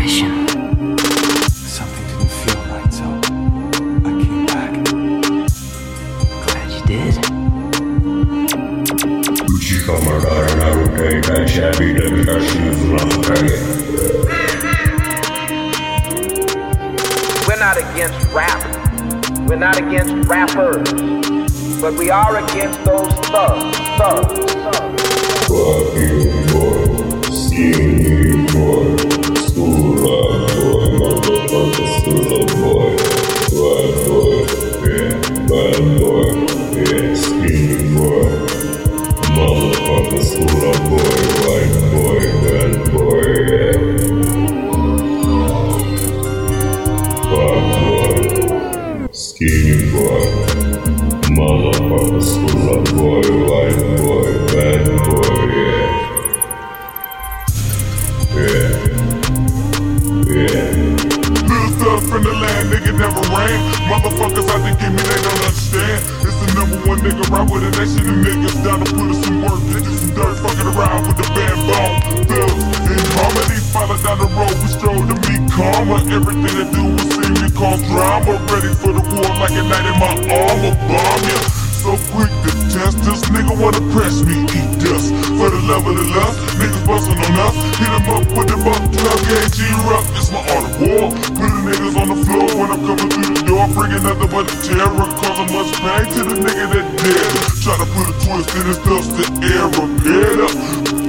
mission. Something didn't feel right, so I came back. Glad you did. We're not against rap. We're not against rappers. But we are against those thugs. Fucking boy, skinny boy, school up boy, motherfucker school up boy, white boy, yeah, bad boy, yeah, skinny boy, motherfucker school up boy, white boy, bad boy, yeah, bad boy, skinny boy, motherfucker school up boy, white boy, bad boy, yeah. Little stuff from the land, nigga never rain. Motherfuckers out to give me, they don't understand. It's the number one nigga right with it. That shit the niggas down to put us some work. Bitches some dirt fucking around with the band bone. Bills in harmony, follow down the road. We stroll to meet karma. Everything they do will see me cause drama. Ready for the war like a knight in my armor. Bomb ya. So quick to test this, nigga wanna press me, eat dust. For the love of the lust, niggas bustin' on us. Hit 'em up with the buck plug, G-Ruck, it's my art of war. Putting niggas on the floor when I'm coming through the door. Bringing nothing but terror, causing much pain to the nigga that did. Try to put a twist in his dust to air, repaired up.